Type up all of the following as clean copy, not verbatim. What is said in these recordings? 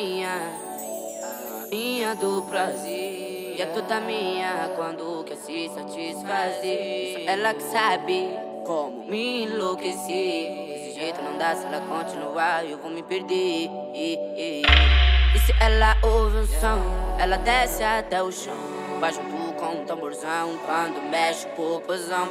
rainha do prazer. E é toda minha quando quer se satisfazer. Só ela que sabe como me enlouquecer. Desse jeito não dá, se ela continuar eu vou me perder. E se ela ouve um som, ela desce até o chão. Vai junto com um tamborzão quando mexe o popozão.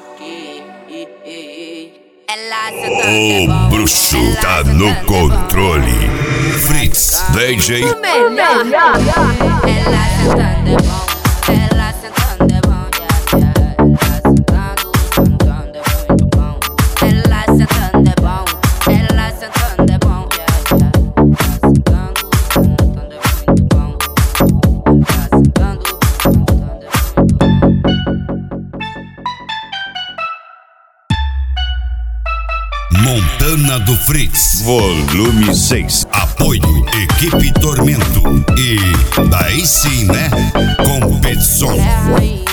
Ela sentando é bom. O bruxo tá no controle. Fritz, DJ. O melhor. Ela sentando é bom. Ela sentando é bom. Ela sentando é muito bom. Ela sentando é bom. Ela sentando é bom. Ela sentando é muito bom. Ela sentando é muito bom. Montana do Fritz, volume 6. Apoio Equipe Tormento. E daí sim, né? Competição. É a rainha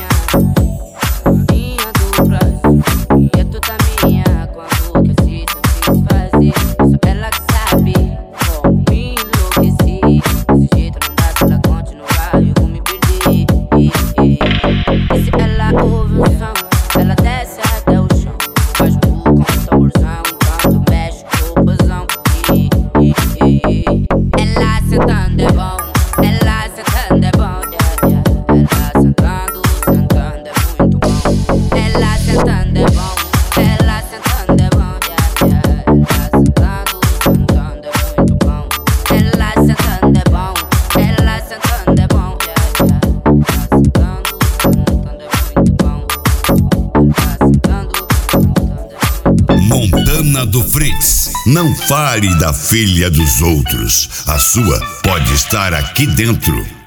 do prazer. E é toda minha quando quer se satisfazer. Só ela que sabe como me enlouquecer. Desse jeito não dá, se ela continuar eu vou me perder. E se ela ouve um som, ela desce até o chão. Vai junto com o tamborzão quando mexe o popozão. Ela sentando é bom. Ela sentando é bom. Ela sentando é muito bom. Ela sentando é bom. Ela sentando é bom. Ela sentando é muito bom. Ela sentando é bom. Ela sentando é bom. Ela sentando é muito bom. Ela sentando é muito bom. Montana do Fritz. Não fale da filha dos outros. A sua pode estar aqui dentro.